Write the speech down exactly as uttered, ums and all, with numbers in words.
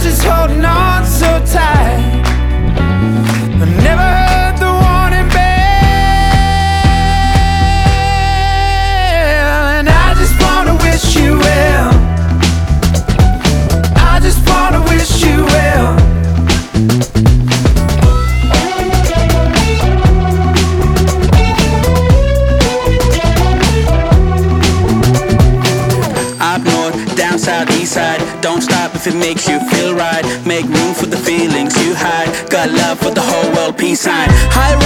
just holding on so tight. I never heard the warning bell, and I just wanna wish you well. I just wanna wish you well. Up north, down south, east side. Don't stop if it makes you feel right. Make room for the feelings you hide. Got love for the whole world, peace sign. High